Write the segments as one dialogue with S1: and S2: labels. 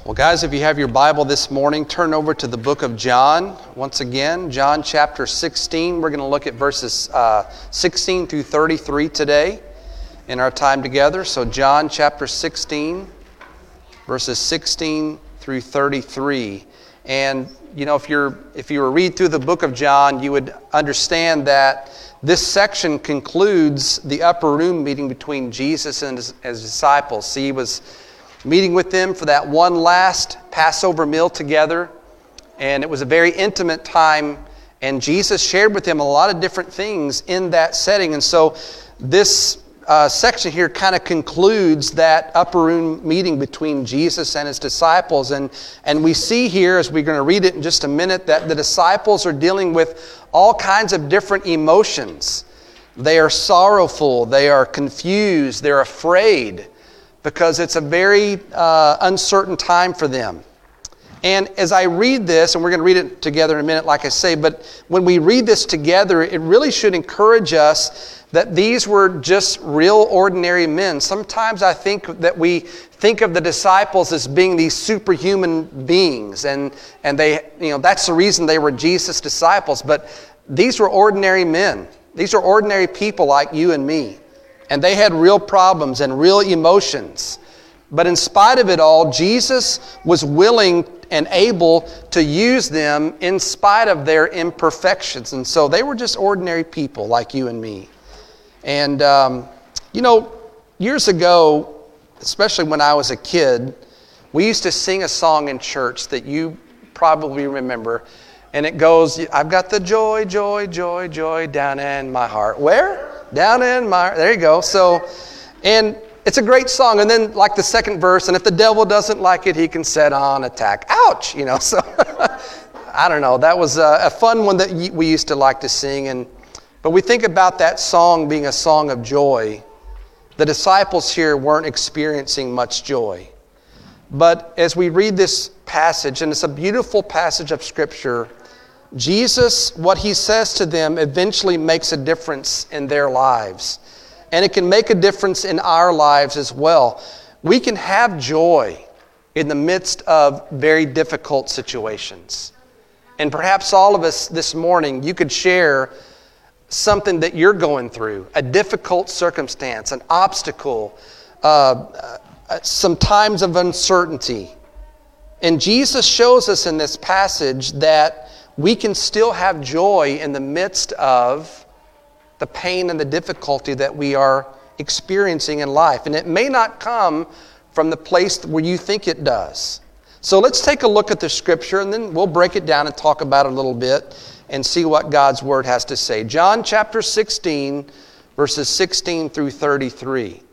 S1: Well, guys, if you have your Bible this morning, turn over to the book of John. Once again, John chapter 16. We're going to look at verses 16 through 33 today in our time together. So John chapter 16, verses 16 through 33. And, you know, if you were to read through the book of John, you would understand that this section concludes the upper room meeting between Jesus and his disciples. See, he was meeting with them for that one last Passover meal together. And it was a very intimate time. And Jesus shared with them a lot of different things in that setting. And so this section here kind of concludes that upper room meeting between Jesus and his disciples. And we see here, as we're going to read it in just a minute, that the disciples are dealing with all kinds of different emotions. They are sorrowful. They are confused. They're afraid, because it's a very uncertain time for them. And as I read this, and we're going to read it together in a minute, like I say, but when we read this together, it really should encourage us that these were just real ordinary men. Sometimes I think that we think of the disciples as being these superhuman beings, and they, that's the reason they were Jesus' disciples. But these were ordinary men. These are ordinary people like you and me. And they had real problems and real emotions. But in spite of it all, Jesus was willing and able to use them in spite of their imperfections. And so they were just ordinary people like you and me. And, years ago, especially when I was a kid, we used to sing a song in church that you probably remember. And it goes, I've got the joy, joy, joy, joy down in my heart. Where? Down in my heart. There you go. So, and it's a great song. And then like the second verse, and if the devil doesn't like it, he can set on attack. Ouch! So I don't know. That was a fun one that we used to like to sing. But we think about that song being a song of joy. The disciples here weren't experiencing much joy. But as we read this passage, and it's a beautiful passage of Scripture, Jesus, what he says to them eventually makes a difference in their lives. And it can make a difference in our lives as well. We can have joy in the midst of very difficult situations. And perhaps all of us this morning, you could share something that you're going through, a difficult circumstance, an obstacle, some times of uncertainty. And Jesus shows us in this passage that we can still have joy in the midst of the pain and the difficulty that we are experiencing in life. And it may not come from the place where you think it does. So let's take a look at the Scripture, and then we'll break it down and talk about it a little bit and see what God's Word has to say. John chapter 16, verses 16 through 33.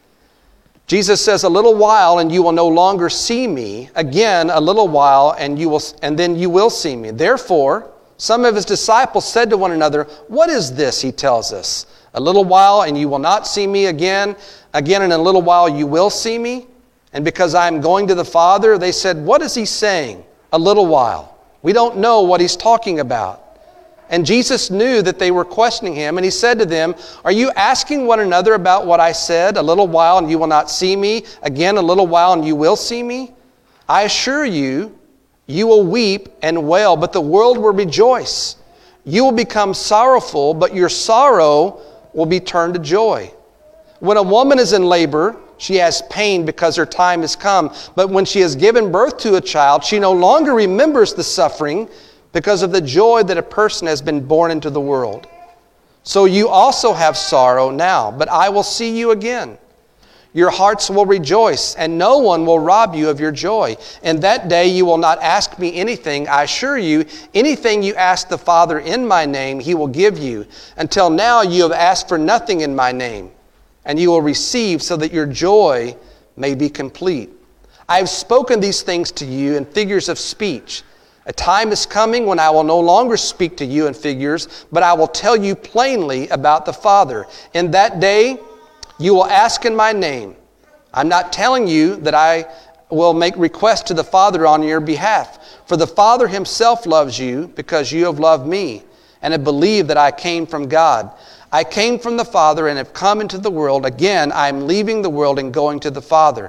S1: Jesus says, "A little while and you will no longer see me. Again, a little while and then you will see me." Therefore, some of his disciples said to one another, "What is this?" he tells us. "A little while and you will not see me again. Again, in a little while you will see me." And because I am going to the Father, they said, "What is he saying? A little while." We don't know what he's talking about. And Jesus knew that they were questioning him, and he said to them, "Are you asking one another about what I said? A little while and you will not see me. Again, a little while and you will see me. I assure you, you will weep and wail, but the world will rejoice. You will become sorrowful, but your sorrow will be turned to joy. When a woman is in labor, she has pain because her time has come. But when she has given birth to a child, she no longer remembers the suffering because of the joy that a person has been born into the world. So you also have sorrow now, but I will see you again. Your hearts will rejoice, and no one will rob you of your joy. And that day you will not ask me anything. I assure you, anything you ask the Father in my name, he will give you. Until now you have asked for nothing in my name, and you will receive so that your joy may be complete. I have spoken these things to you in figures of speech. A time is coming when I will no longer speak to you in figures, but I will tell you plainly about the Father. In that day, you will ask in my name. I'm not telling you that I will make requests to the Father on your behalf. For the Father himself loves you because you have loved me and have believed that I came from God. I came from the Father and have come into the world. Again, I am leaving the world and going to the Father.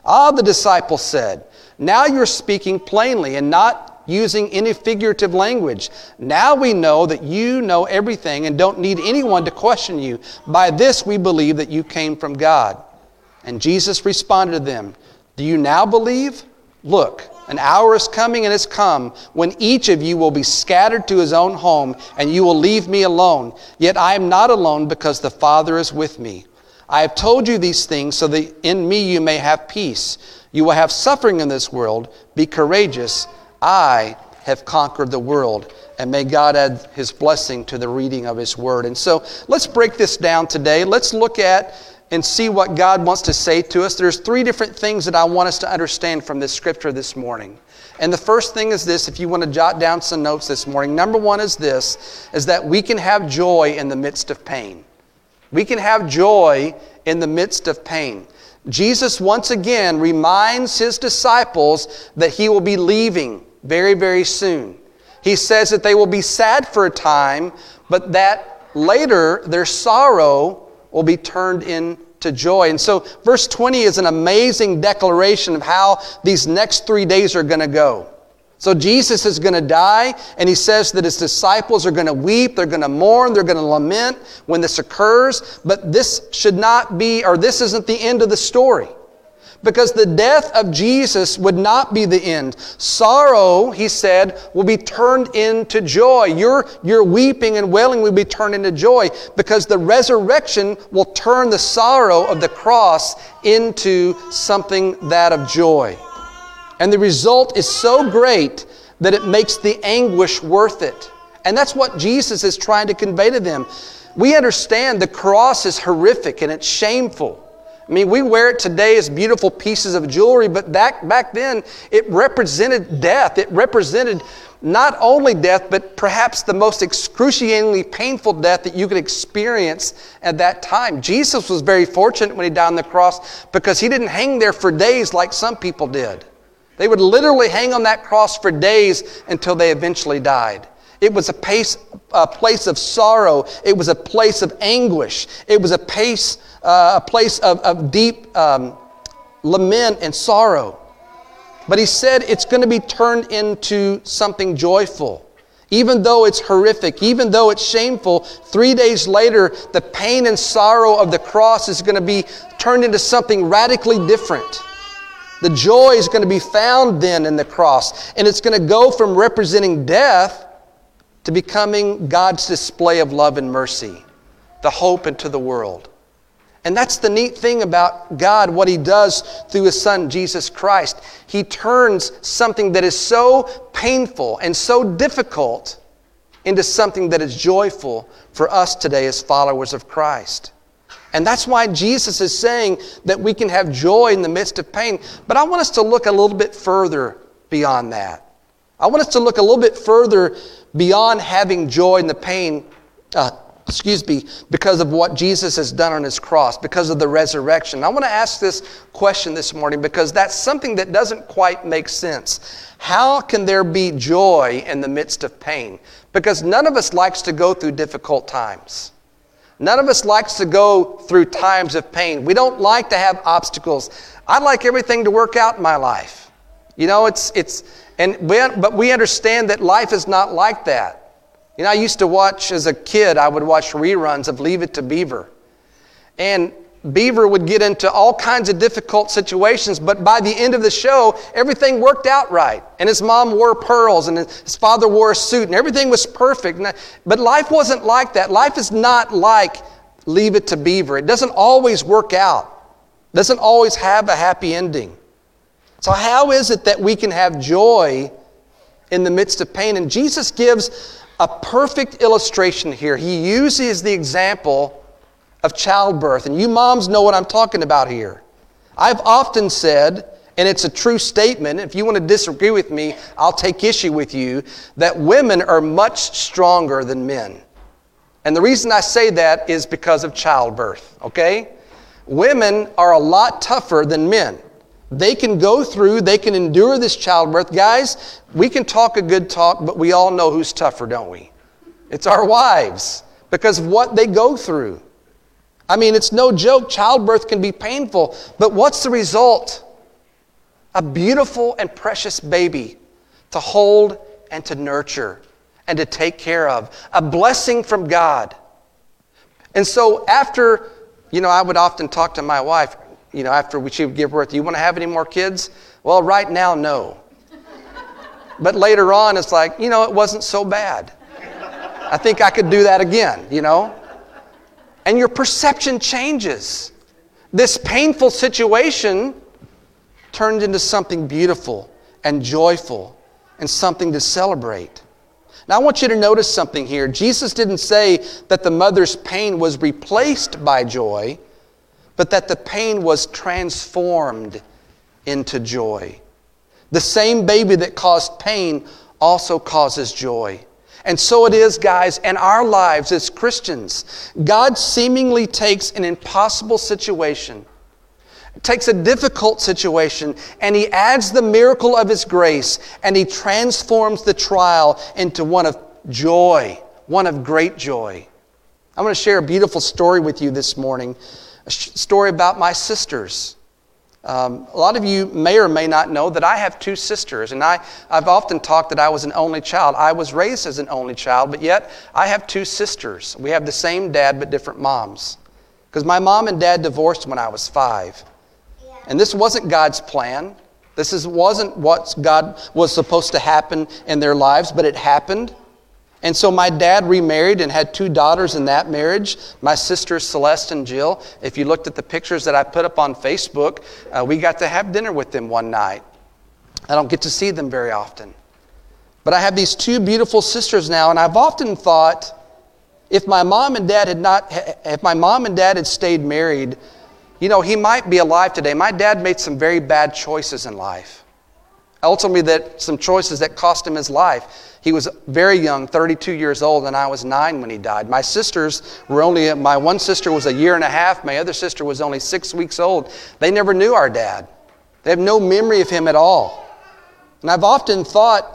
S1: Ah, the disciples said, now you're speaking plainly and not using any figurative language. Now we know that you know everything and don't need anyone to question you. By this we believe that you came from God. And Jesus responded to them, do you now believe? Look, an hour is coming and has come when each of you will be scattered to his own home and you will leave me alone. Yet I am not alone because the Father is with me. I have told you these things so that in me you may have peace. You will have suffering in this world. Be courageous. I have conquered the world. And may God add His blessing to the reading of His Word. And so let's break this down today. Let's look at and see what God wants to say to us. There's 3 different things that I want us to understand from this scripture this morning. And the first thing is this, if you want to jot down some notes this morning. Number 1 is this, is that we can have joy in the midst of pain. We can have joy in the midst of pain. Jesus once again reminds His disciples that He will be leaving very, very soon. He says that they will be sad for a time, but that later their sorrow will be turned into joy. And so verse 20 is an amazing declaration of how these next 3 days are going to go. So Jesus is going to die, and He says that His disciples are going to weep, they're going to mourn, they're going to lament when this occurs. But this should not be, or this isn't the end of the story. Because the death of Jesus would not be the end. Sorrow, He said, will be turned into joy. Your weeping and wailing will be turned into joy, because the resurrection will turn the sorrow of the cross into something that of joy. And the result is so great that it makes the anguish worth it. And that's what Jesus is trying to convey to them. We understand the cross is horrific and it's shameful. I mean, we wear it today as beautiful pieces of jewelry, but back then it represented death. It represented not only death, but perhaps the most excruciatingly painful death that you could experience at that time. Jesus was very fortunate when He died on the cross because He didn't hang there for days like some people did. They would literally hang on that cross for days until they eventually died. It was a place of sorrow. It was a place of anguish. It was a place of deep lament and sorrow. But He said it's going to be turned into something joyful. Even though it's horrific, even though it's shameful, 3 days later, the pain and sorrow of the cross is going to be turned into something radically different. The joy is going to be found then in the cross. And it's going to go from representing death to becoming God's display of love and mercy, the hope into the world. And that's the neat thing about God, what He does through His Son, Jesus Christ. He turns something that is so painful and so difficult into something that is joyful for us today as followers of Christ. And that's why Jesus is saying that we can have joy in the midst of pain. But I want us to look a little bit further beyond that. I want us to look a little bit further beyond having joy in the pain, because of what Jesus has done on His cross, because of the resurrection. I want to ask this question this morning because that's something that doesn't quite make sense. How can there be joy in the midst of pain? Because none of us likes to go through difficult times. None of us likes to go through times of pain. We don't like to have obstacles. I like everything to work out in my life. You know, but we understand that life is not like that. You know, I used to watch, as a kid, I would watch reruns of Leave It to Beaver. And Beaver would get into all kinds of difficult situations, but by the end of the show, everything worked out right. And his mom wore pearls, and his father wore a suit, and everything was perfect. But life wasn't like that. Life is not like Leave It to Beaver. It doesn't always work out. It doesn't always have a happy ending. So how is it that we can have joy in the midst of pain? And Jesus gives a perfect illustration here. He uses the example of childbirth. And you moms know what I'm talking about here. I've often said, and it's a true statement, if you want to disagree with me, I'll take issue with you, that women are much stronger than men. And the reason I say that is because of childbirth, okay? Women are a lot tougher than men. They can go through, they can endure this childbirth. Guys, we can talk a good talk, but we all know who's tougher, don't we? It's our wives, because of what they go through. I mean, it's no joke. Childbirth can be painful, but what's the result? a beautiful and precious baby to hold and to nurture and to take care of, a blessing from God. And so after, I would often talk to my wife, after she would give birth, do you want to have any more kids? Well, right now, no. But later on, it's like, it wasn't so bad. I think I could do that again, And your perception changes. This painful situation turned into something beautiful and joyful and something to celebrate. Now, I want you to notice something here. Jesus didn't say that the mother's pain was replaced by joy, but that the pain was transformed into joy. The same baby that caused pain also causes joy. And so it is, guys, in our lives as Christians. God seemingly takes an impossible situation, takes a difficult situation, and He adds the miracle of His grace, and He transforms the trial into one of joy, one of great joy. I'm going to share a beautiful story with you this morning, a story about my sisters. A lot of you may or may not know that I have two sisters, and I've often talked that I was an only child. I was raised as an only child, but yet I have two sisters. We have the same dad but different moms, because my mom and dad divorced when I was 5. And this wasn't God's plan. This wasn't what God was supposed to happen in their lives, but it happened. And so my dad remarried and had 2 daughters in that marriage, my sisters Celeste and Jill. If you looked at the pictures that I put up on Facebook, we got to have dinner with them one night. I don't get to see them very often. But I have these 2 beautiful sisters now, and I've often thought, if my mom and dad had stayed married, he might be alive today. My dad made some very bad choices in life. Ultimately, some choices that cost him his life. He was very young, 32 years old, and I was 9 when he died. My sisters were my one sister was a year and a half. My other sister was only 6 weeks old. They never knew our dad. They have no memory of him at all. And I've often thought,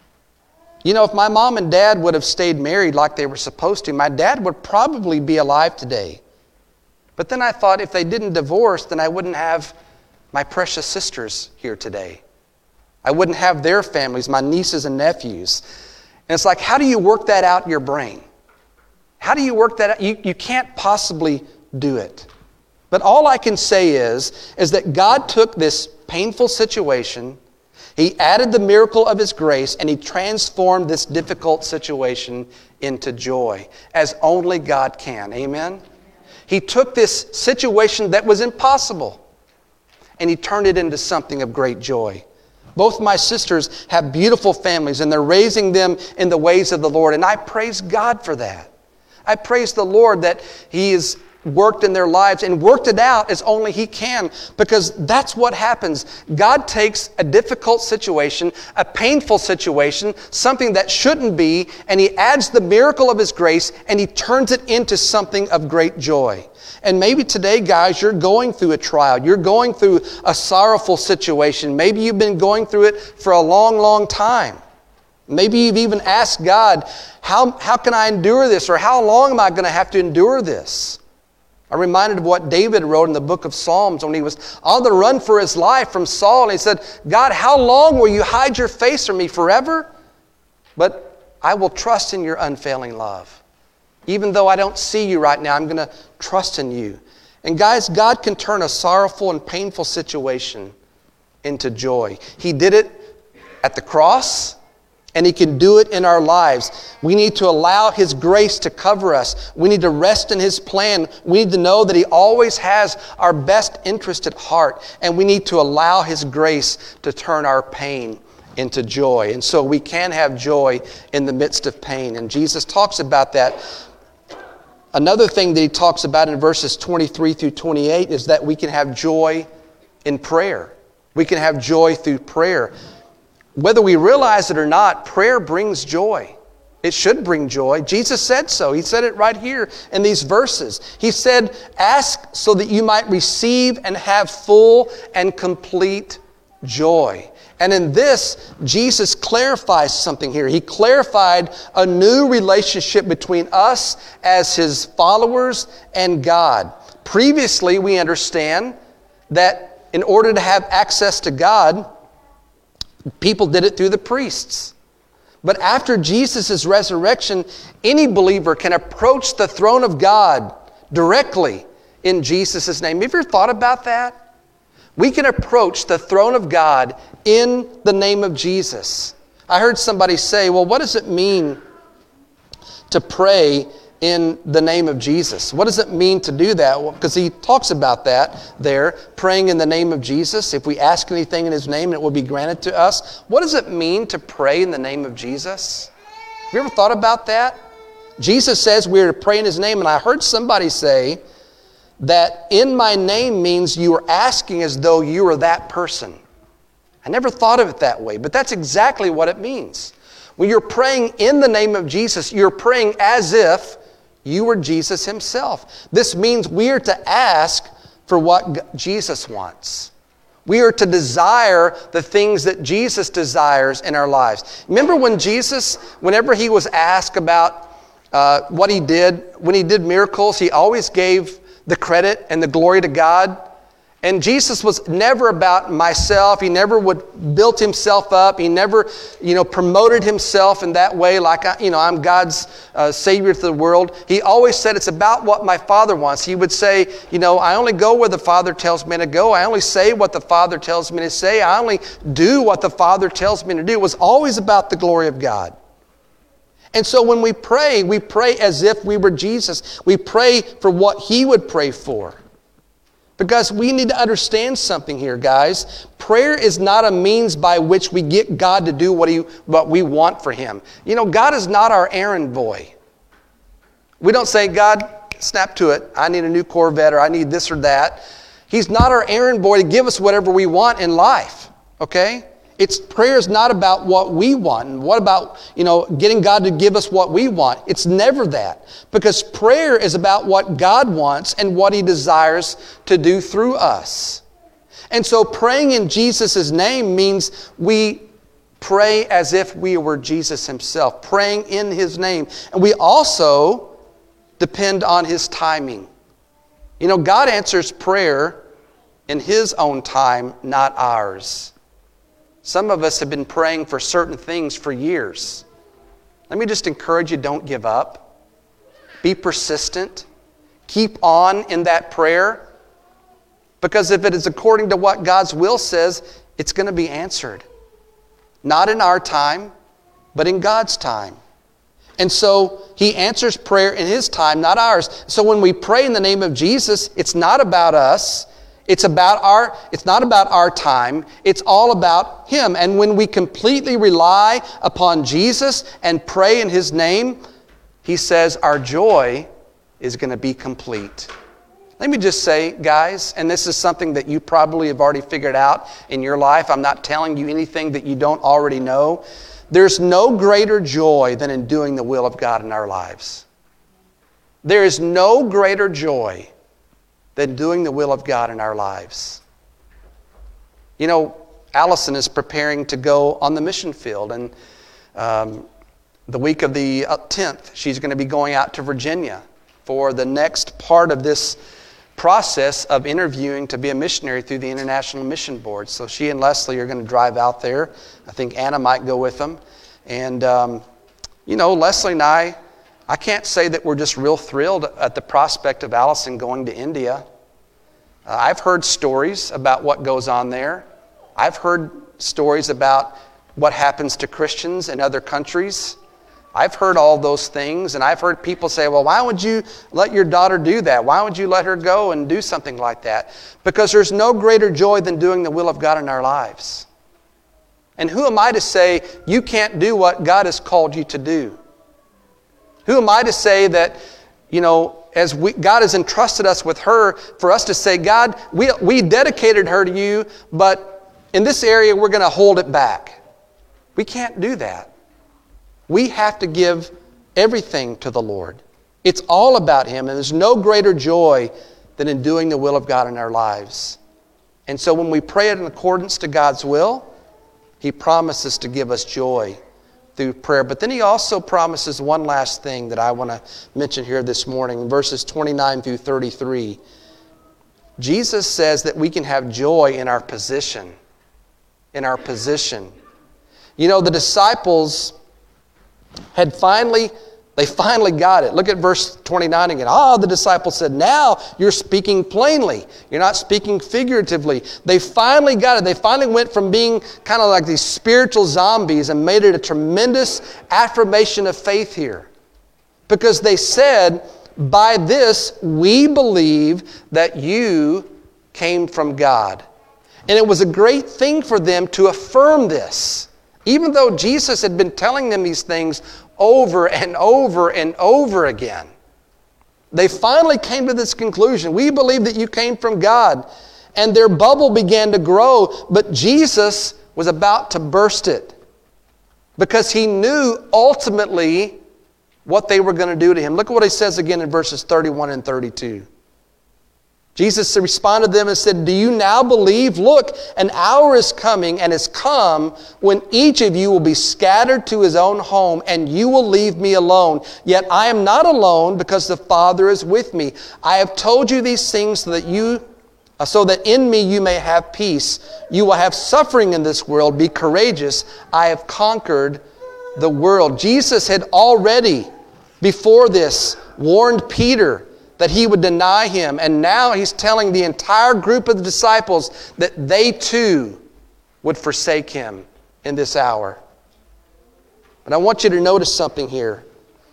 S1: if my mom and dad would have stayed married like they were supposed to, my dad would probably be alive today. But then I thought, if they didn't divorce, then I wouldn't have my precious sisters here today. I wouldn't have their families, my nieces and nephews. And it's like, how do you work that out in your brain? How do you work that out? You can't possibly do it. But all I can say is that God took this painful situation, He added the miracle of His grace, and He transformed this difficult situation into joy, as only God can. Amen? He took this situation that was impossible, and He turned it into something of great joy. Both my sisters have beautiful families, and they're raising them in the ways of the Lord. And I praise God for that. I praise the Lord that He has worked in their lives and worked it out as only He can, because that's what happens. God takes a difficult situation, a painful situation, something that shouldn't be, and He adds the miracle of His grace, and He turns it into something of great joy. And maybe today, guys, you're going through a trial. You're going through a sorrowful situation. Maybe you've been going through it for a long, long time. Maybe you've even asked God, how can I endure this? Or how long am I going to have to endure this? I'm reminded of what David wrote in the book of Psalms when he was on the run for his life from Saul. And he said, God, how long will you hide your face from me? Forever? But I will trust in your unfailing love. Even though I don't see you right now, I'm going to trust in you. And guys, God can turn a sorrowful and painful situation into joy. He did it at the cross, and He can do it in our lives. We need to allow His grace to cover us. We need to rest in His plan. We need to know that He always has our best interest at heart, and we need to allow His grace to turn our pain into joy. And so we can have joy in the midst of pain. And Jesus talks about that. Another thing that He talks about in verses 23 through 28 is that we can have joy in prayer. We can have joy through prayer. Whether we realize it or not, prayer brings joy. It should bring joy. Jesus said so. He said it right here in these verses. He said, ask so that you might receive and have full and complete joy. And in this, Jesus clarifies something here. He clarified a new relationship between us as His followers and God. Previously, we understand that in order to have access to God, people did it through the priests. But after Jesus' resurrection, any believer can approach the throne of God directly in Jesus' name. Have you ever thought about that? We can approach the throne of God in the name of Jesus. I heard somebody say, well, what does it mean to pray in the name of Jesus? What does it mean to do that? Well, because he talks about that there, praying in the name of Jesus. If we ask anything in his name, it will be granted to us. What does it mean to pray in the name of Jesus? Have you ever thought about that? Jesus says we are to pray in his name, and I heard somebody say that in my name means you are asking as though you are that person. I never thought of it that way, but that's exactly what it means. When you're praying in the name of Jesus, you're praying as if you were Jesus himself. This means we are to ask for what Jesus wants. We are to desire the things that Jesus desires in our lives. Remember when Jesus, whenever he was asked about what he did, when he did miracles, he always gave the credit and the glory to God. And Jesus was never about myself. He never built himself up. He never, promoted himself in that way like, I'm God's Savior to the world. He always said it's about what my Father wants. He would say, I only go where the Father tells me to go. I only say what the Father tells me to say. I only do what the Father tells me to do. It was always about the glory of God. And so when we pray as if we were Jesus. We pray for what he would pray for. Because we need to understand something here, guys. Prayer is not a means by which we get God to do what we want for him. God is not our errand boy. We don't say, God, snap to it. I need a new Corvette, or I need this or that. He's not our errand boy to give us whatever we want in life. Okay? Prayer is not about what we want. And what about, getting God to give us what we want? It's never that. Because prayer is about what God wants and what he desires to do through us. And so praying in Jesus' name means we pray as if we were Jesus himself, praying in his name. And we also depend on his timing. God answers prayer in his own time, not ours. Some of us have been praying for certain things for years. Let me just encourage you, don't give up. Be persistent. Keep on in that prayer. Because if it is according to what God's will says, it's going to be answered. Not in our time, but in God's time. And so he answers prayer in his time, not ours. So when we pray in the name of Jesus, it's not about us. It's not about our time. It's all about him. And when we completely rely upon Jesus and pray in his name, he says our joy is going to be complete. Let me just say, guys, and this is something that you probably have already figured out in your life. I'm not telling you anything that you don't already know. There's no greater joy than in doing the will of God in our lives. There is no greater joy than doing the will of God in our lives. Allison is preparing to go on the mission field, and the week of the 10th, she's going to be going out to Virginia for the next part of this process of interviewing to be a missionary through the International Mission Board. So she and Leslie are going to drive out there. I think Anna might go with them. And, Leslie and I can't say that we're just real thrilled at the prospect of Allison going to India. I've heard stories about what goes on there. I've heard stories about what happens to Christians in other countries. I've heard all those things, and I've heard people say, well, why would you let your daughter do that? Why would you let her go and do something like that? Because there's no greater joy than doing the will of God in our lives. And who am I to say you can't do what God has called you to do? Who am I to say that, as God has entrusted us with her, for us to say, God, we dedicated her to you, but in this area we're going to hold it back. We can't do that. We have to give everything to the Lord. It's all about him, and there's no greater joy than in doing the will of God in our lives. And so when we pray it in accordance to God's will, he promises to give us joy through prayer. But then he also promises one last thing that I want to mention here this morning, verses 29 through 33. Jesus says that we can have joy in our position. In our position. You know, the disciples had finally got it. Look at verse 29 again. The disciples said, now you're speaking plainly. You're not speaking figuratively. They finally got it. They finally went from being kind of like these spiritual zombies and made it a tremendous affirmation of faith here. Because they said, by this we believe that you came from God. And it was a great thing for them to affirm this. Even though Jesus had been telling them these things over and over and over again. They finally came to this conclusion. We believe that you came from God. And their bubble began to grow, but Jesus was about to burst it. Because he knew ultimately what they were going to do to him. Look at what he says again in verses 31 and 32. Jesus responded to them and said, do you now believe? Look, an hour is coming and has come when each of you will be scattered to his own home and you will leave me alone. Yet I am not alone because the Father is with me. I have told you these things so that in me you may have peace. You will have suffering in this world. Be courageous. I have conquered the world. Jesus had already, before this, warned Peter that he would deny him. And now he's telling the entire group of the disciples that they too would forsake him in this hour. But I want you to notice something here.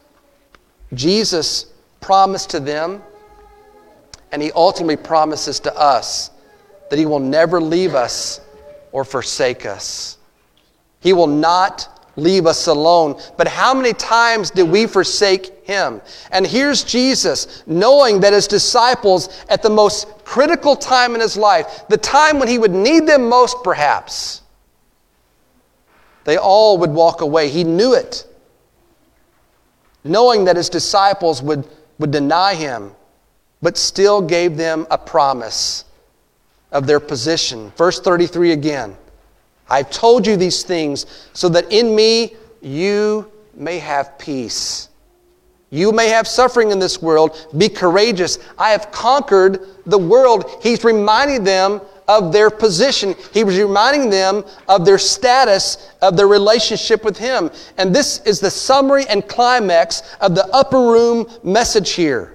S1: Jesus promised to them, and he ultimately promises to us, that he will never leave us or forsake us. He will not leave us alone. But how many times did we forsake him? And here's Jesus, knowing that his disciples, at the most critical time in his life, the time when he would need them most perhaps, they all would walk away. He knew it. Knowing that his disciples would deny him, but still gave them a promise of their position. Verse 33 again. I've told you these things so that in me you may have peace. You may have suffering in this world. Be courageous. I have conquered the world. He's reminding them of their position. He was reminding them of their status, of their relationship with him. And this is the summary and climax of the upper room message here.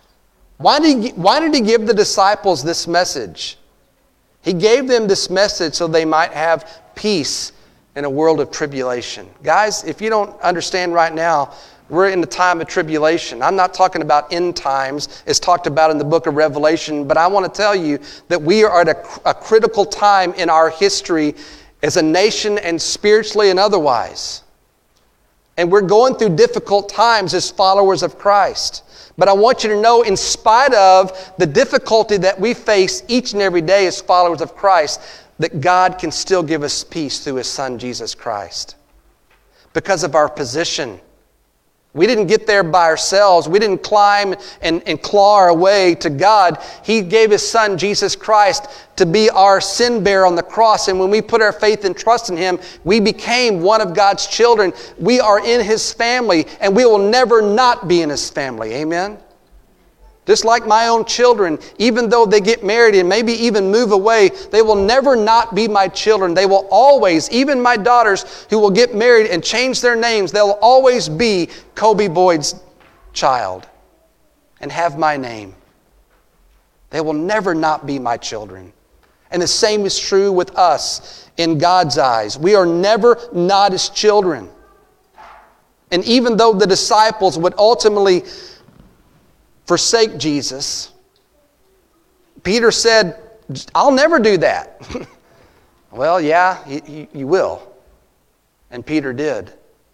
S1: Why did he give the disciples this message? He gave them this message so they might have peace in a world of tribulation. Guys, if you don't understand right now, we're in the time of tribulation. I'm not talking about end times. It's talked about in the book of Revelation. But I want to tell you that we are at a critical time in our history as a nation and spiritually and otherwise. And we're going through difficult times as followers of Christ. But I want you to know, in spite of the difficulty that we face each and every day as followers of Christ, that God can still give us peace through his Son, Jesus Christ. Because of our position. We didn't get there by ourselves. We didn't climb and claw our way to God. He gave his Son, Jesus Christ, to be our sin bearer on the cross. And when we put our faith and trust in him, we became one of God's children. We are in his family, and we will never not be in his family. Amen? Just like my own children, even though they get married and maybe even move away, they will never not be my children. They will always, even my daughters who will get married and change their names, they'll always be Kobe Boyd's child and have my name. They will never not be my children. And the same is true with us in God's eyes. We are never not his children. And even though the disciples would ultimately forsake Jesus, Peter said, I'll never do that. Well, yeah, you will. And Peter did.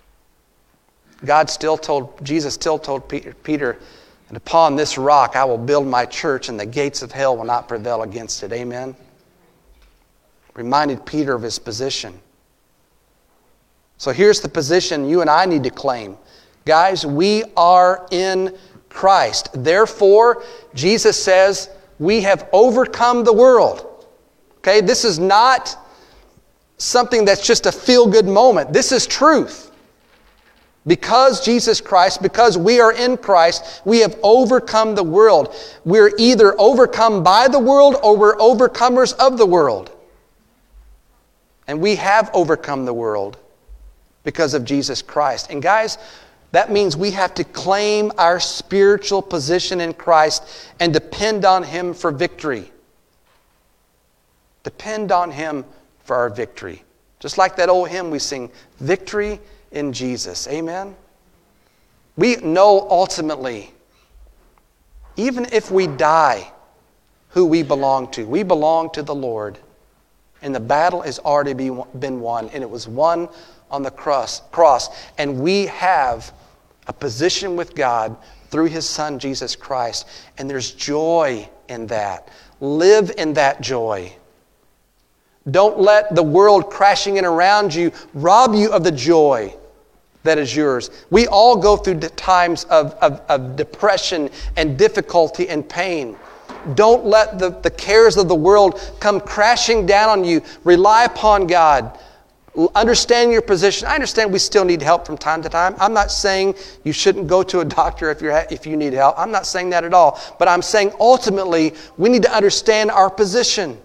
S1: Jesus still told Peter, and upon this rock I will build my church, and the gates of hell will not prevail against it. Amen? Reminded Peter of his position. So here's the position you and I need to claim. Guys, we are in Christ. Therefore, Jesus says, we have overcome the world. Okay, this is not something that's just a feel-good moment. This is truth. Because Jesus Christ, because we are in Christ, we have overcome the world. We're either overcome by the world or we're overcomers of the world. And we have overcome the world because of Jesus Christ. And guys, that means we have to claim our spiritual position in Christ and depend on Him for victory. Depend on Him for our victory. Just like that old hymn we sing, Victory in Jesus. Amen? We know ultimately, even if we die, who we belong to. We belong to the Lord. And the battle has already been won. And it was won on the cross. And we have a position with God through His Son, Jesus Christ. And there's joy in that. Live in that joy. Don't let the world crashing in around you rob you of the joy that is yours. We all go through times of depression and difficulty and pain. Don't let the cares of the world come crashing down on you. Rely upon God. Understand your position. I understand we still need help from time to time. I'm not saying you shouldn't go to a doctor if you need help. I'm not saying that at all. But I'm saying ultimately we need to understand our position.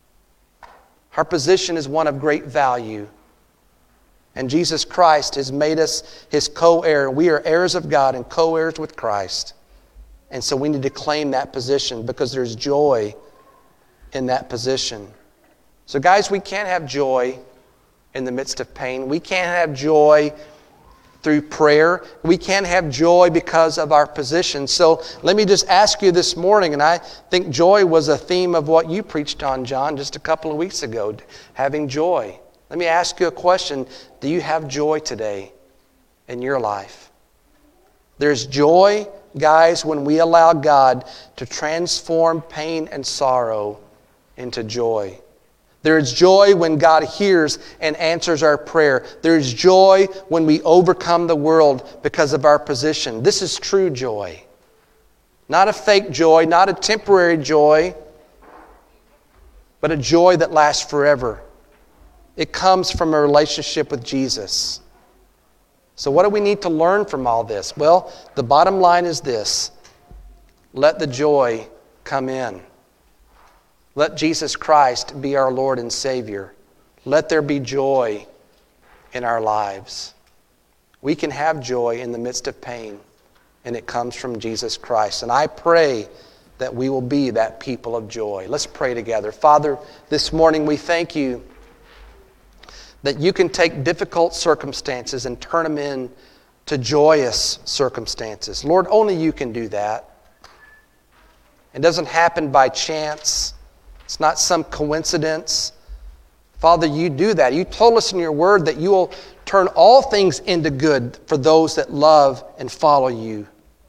S1: Our position is one of great value. And Jesus Christ has made us His co-heir. We are heirs of God and co-heirs with Christ. And so we need to claim that position because there's joy in that position. So guys, we can't have joy in the midst of pain. We can't have joy through prayer. We can't have joy because of our position. So let me just ask you this morning, and I think joy was a theme of what you preached on, John, just a couple of weeks ago, having joy. Let me ask you a question. Do you have joy today in your life? There's joy, guys, when we allow God to transform pain and sorrow into joy. There is joy when God hears and answers our prayer. There is joy when we overcome the world because of our position. This is true joy. Not a fake joy, not a temporary joy, but a joy that lasts forever. It comes from a relationship with Jesus. So what do we need to learn from all this? Well, the bottom line is this. Let the joy come in. Let Jesus Christ be our Lord and Savior. Let there be joy in our lives. We can have joy in the midst of pain, and it comes from Jesus Christ. And I pray that we will be that people of joy. Let's pray together. Father, this morning we thank You that You can take difficult circumstances and turn them into joyous circumstances. Lord, only You can do that. It doesn't happen by chance. It's not some coincidence. Father, You do that. You told us in Your word that You will turn all things into good for those that love and follow You.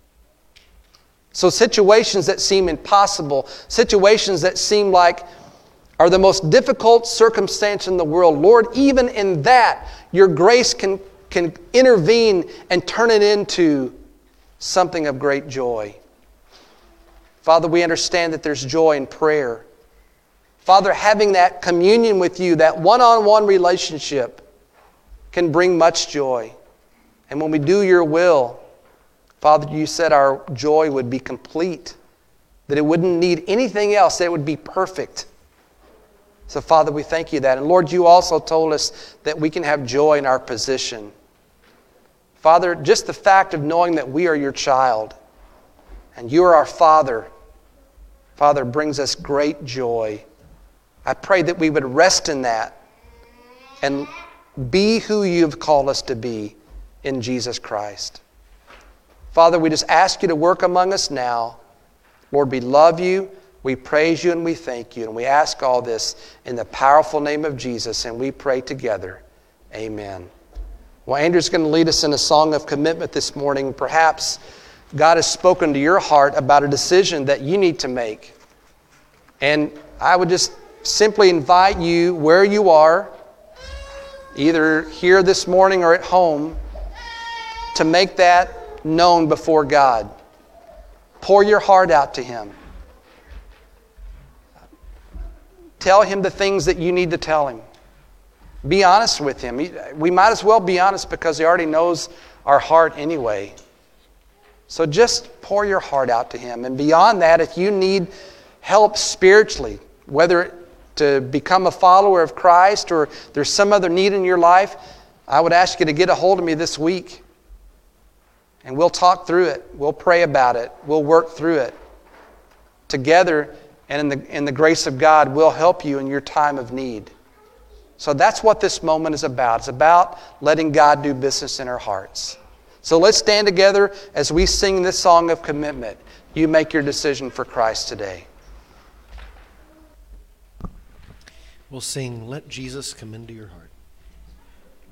S1: So situations that seem impossible, situations that seem like are the most difficult circumstance in the world, Lord, even in that, Your grace can intervene and turn it into something of great joy. Father, we understand that there's joy in prayer. Father, having that communion with You, that one-on-one relationship, can bring much joy. And when we do Your will, Father, You said our joy would be complete, that it wouldn't need anything else, that it would be perfect. So, Father, we thank You that. And Lord, You also told us that we can have joy in our position. Father, just the fact of knowing that we are Your child and You are our Father, Father, brings us great joy. I pray that we would rest in that and be who You've called us to be in Jesus Christ. Father, we just ask You to work among us now. Lord, we love You, we praise You, and we thank You. And we ask all this in the powerful name of Jesus, and we pray together. Amen. Well, Andrew's going to lead us in a song of commitment this morning. Perhaps God has spoken to your heart about a decision that you need to make. And I would just simply invite you where you are, either here this morning or at home, to make that known before God. Pour your heart out to Him. Tell Him the things that you need to tell Him. Be honest with Him. We might as well be honest because He already knows our heart anyway. So just pour your heart out to Him. And beyond that, if you need help spiritually, whether to become a follower of Christ or there's some other need in your life, I would ask you to get a hold of me this week. And we'll talk through it. We'll pray about it. We'll work through it. Together, and in the grace of God, we'll help you in your time of need. So that's what this moment is about. It's about letting God do business in our hearts. So let's stand together as we sing this song of commitment. You make your decision for Christ today.
S2: We'll sing, "Let Jesus Come Into Your Heart."